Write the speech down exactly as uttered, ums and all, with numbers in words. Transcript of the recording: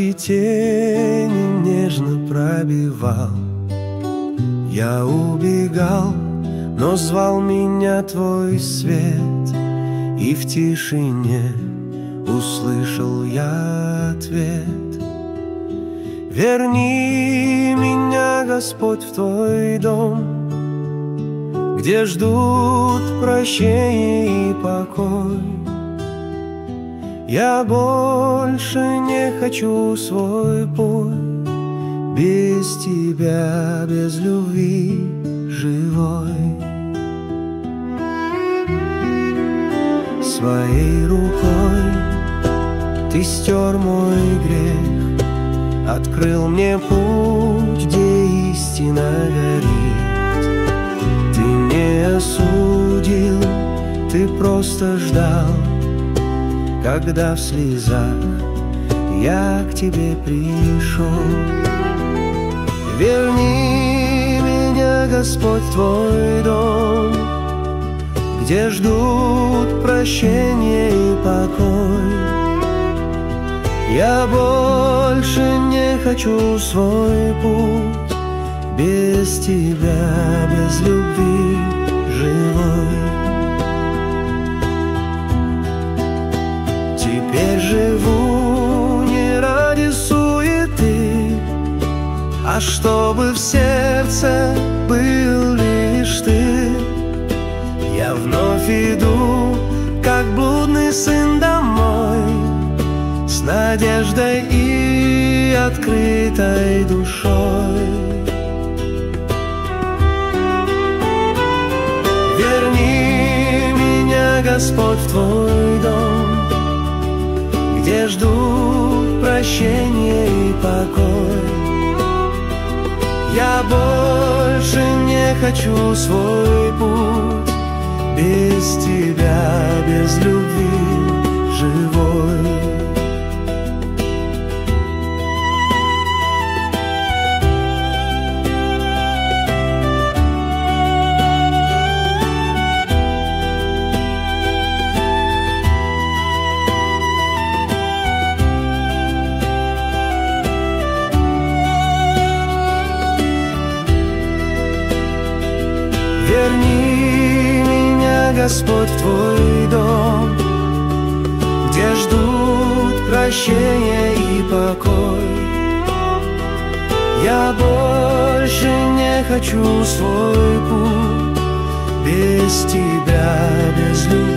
Твои тени нежно пробивал. Я убегал, но звал меня Твой свет, и в тишине услышал я ответ. Верни меня, Господь, в Твой дом, где ждут прощения и покой. Я больше не хочу свой путь без Тебя, без любви живой. Своей рукой Ты стер мой грех, открыл мне путь, где истина горит. Ты не осудил, Ты просто ждал, когда в слезах я к Тебе пришел. Верни меня, Господь, в Твой дом, где ждут прощения и покой. Я больше не хочу свой путь без Тебя, без любви живой. Теперь живу не ради суеты, а чтобы в сердце был лишь Ты. Я вновь иду, как блудный сын, домой, с надеждой и открытой душой. Верни меня, Господь, в Твой дом, где ждут прощения и покой. Я больше не хочу свой путь без Тебя, без любви живой. Верни меня, Господь, в Твой дом, где ждут прощения и покой. Я больше не хочу свой путь без Тебя, без любви.